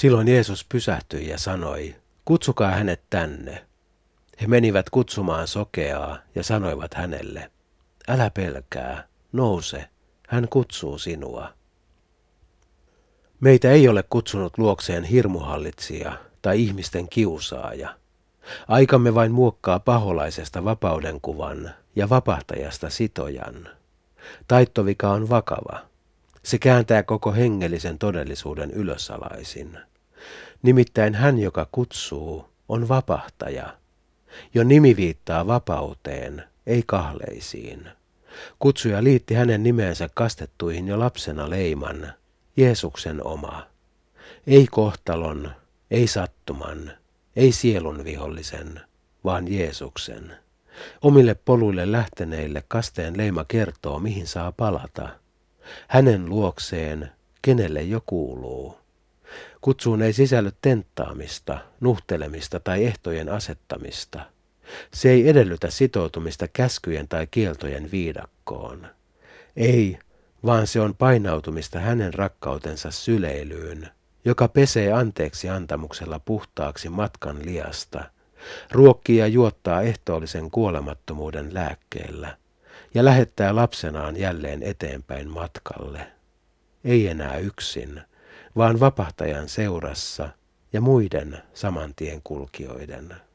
Silloin Jeesus pysähtyi ja sanoi, kutsukaa hänet tänne. He menivät kutsumaan sokeaa ja sanoivat hänelle, älä pelkää, nouse, hän kutsuu sinua. Meitä ei ole kutsunut luokseen hirmuhallitsija tai ihmisten kiusaaja. Aikamme vain muokkaa paholaisesta vapaudenkuvan ja vapahtajasta sitojan. Taittovika on vakava. Se kääntää koko hengellisen todellisuuden ylösalaisin. Nimittäin hän, joka kutsuu, on vapahtaja. Jo nimi viittaa vapauteen, ei kahleisiin. Kutsuja liitti hänen nimeensä kastettuihin jo lapsena leiman, Jeesuksen oma. Ei kohtalon, ei sattuman, ei sielun vihollisen, vaan Jeesuksen. Omille poluille lähteneille kasteen leima kertoo, mihin saa palata. Hänen luokseen, kenelle jo kuuluu. Kutsuun ei sisälly tenttaamista, nuhtelemista tai ehtojen asettamista. Se ei edellytä sitoutumista käskyjen tai kieltojen viidakkoon. Ei, vaan se on painautumista hänen rakkautensa syleilyyn, joka pesee anteeksi antamuksella puhtaaksi matkan liasta, ruokkii ja juottaa ehtoollisen kuolemattomuuden lääkkeellä ja lähettää lapsenaan jälleen eteenpäin matkalle. Ei enää yksin, vaan vapahtajan seurassa ja muiden saman tien kulkijoiden.